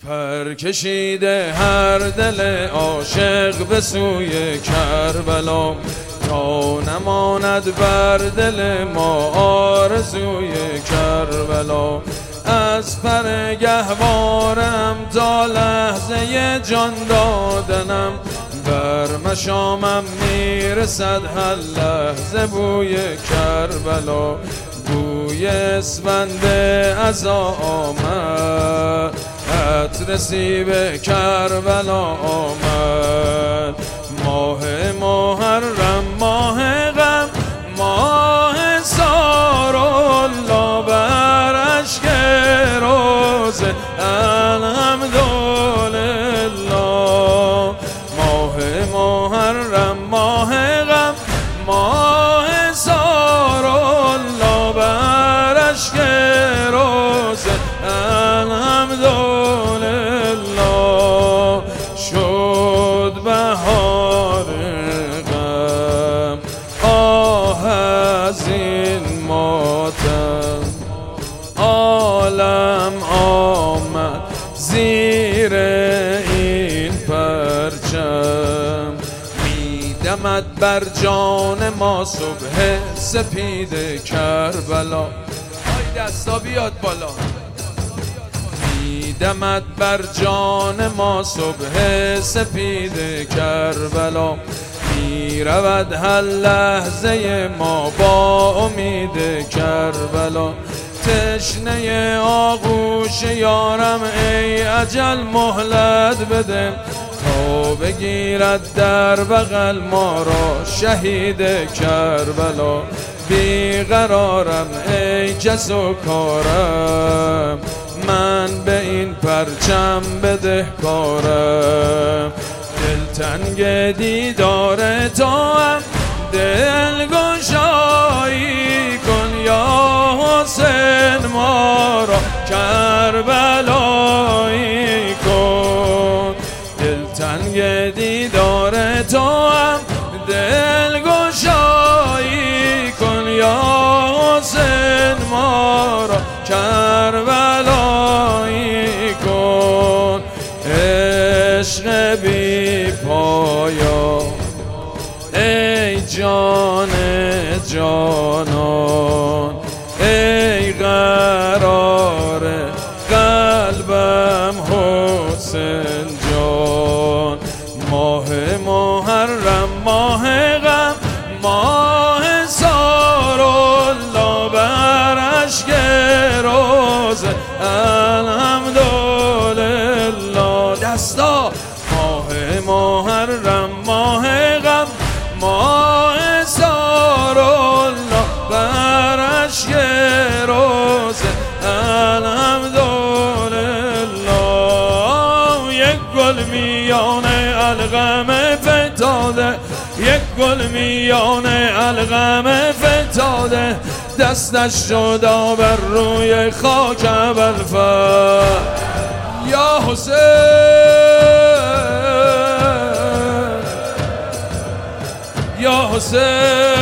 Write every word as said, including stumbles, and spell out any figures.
پر کشیده هر دل عاشق به سوی کربلا، تا نماند بر دل ما آرزوی کربلا. از پر گهوارم تا لحظه جان دادنم، بر مشامم میرسد هر لحظه بوی کربلا. بوی اسفند عزا آمد، عطر سیب کربلا آمد. ماه محرم ماه غم، ماه سارالله بر اشک روزه الحمدلله. ماه محرم ماه غم، ماه سارالله بر اشک روزه الحمدلله. شد بهار غم، آه از این ماتم، عالم آمد زیر این پرچم. میدمد بر جان ما صبح سپید کربلا. های دستا بیاد بالا. میدمد بر جان ما صبح سپید کربلا. میرود هر لحظه ما با امید کربلا. تشنه آغوش یارم ای اجل مهلت بده، تا بگیرد در بغل ما را شهید کربلا. بیقرارم ای کس و کارم، من به این پرچم بدهکارم. دلتنگ دیدار تو هم دلگشایی کن یا حسین، ما را کربلایی کن. دلتنگ دیدار تو هم دلگشایی کن یا حسین، ما را کربلایی کن. عشق بی پایان ای جان جانان، ای قرار قلبم حسین جان. ماه محرم ماه غم، ماه سارالله بر اشک روزه الحمدلله. دستا. ماه محرم ماه غم، ماه سارالله بر اشک روزه الحمدلله. یک گل میان الغم فتاده، یک گل میان الغم فتاده، دستش شد بر روی خاک ابوالفضل. یا حسین یا حسین